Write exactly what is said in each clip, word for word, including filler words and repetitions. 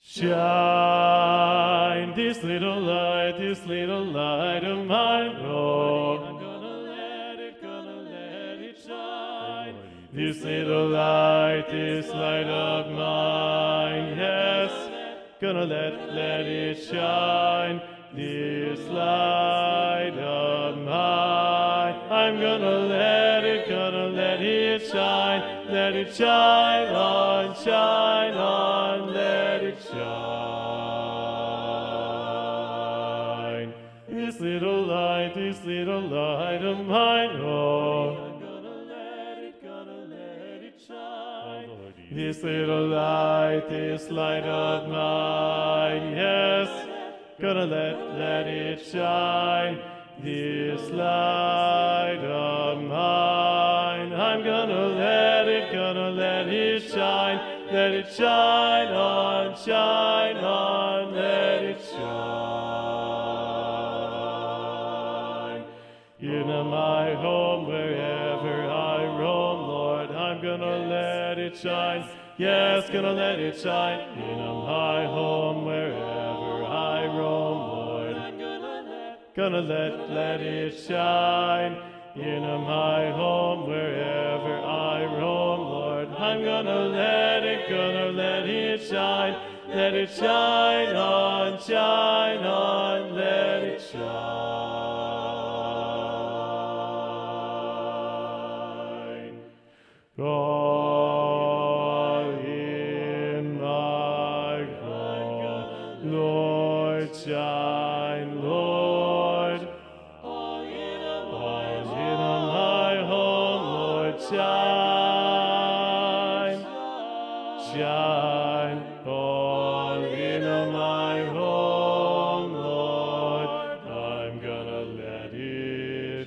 Shine this little light, this little light of mine. Oh, I'm gonna let it, gonna let it shine. This little light, this light of mine. Yes, gonna let, let it shine. This light of mine. I'm gonna let it, gonna let it shine. Let it shine on, shine on, let it shine. This little light, this little light of mine, oh, I'm gonna let it, gonna let it shine. This little light, this light of mine, yes, gonna let, let it shine. This light of mine, I'm gonna let it, gonna let it shine. Let it shine on, shine on, let it shine. In my home, wherever I roam, Lord, I'm gonna let it shine. Yes, gonna let it shine. In my home, wherever I roam, Lord, I'm gonna let, gonna let, let it shine. In my home, wherever I roam, Lord, I'm gonna let it, gonna let it shine. Let it shine on, shine on, let it shine. All in my home, Lord, shine, Lord. All in my home, Lord, shine, shine. All in my home, Lord, I'm gonna let it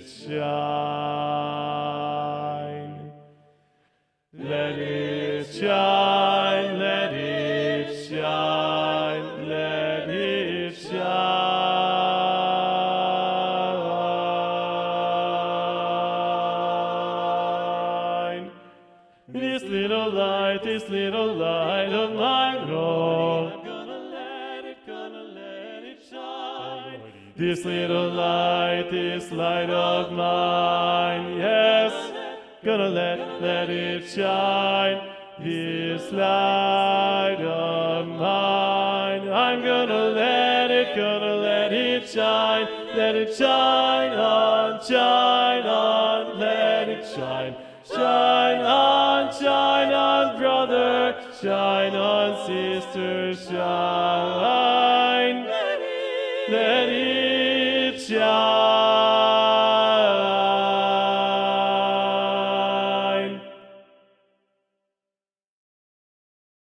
shine. Let it shine, let it shine, let it shine. This little light, this little light of mine, oh, I'm gonna let it, gonna let it shine. This little light, this light of mine, yes, gonna let, let it shine. This light of mine, I'm gonna let it, gonna let it shine. Let it shine on, shine on, let it shine. Shine on, shine on, brother, shine on, sister, shine. Let it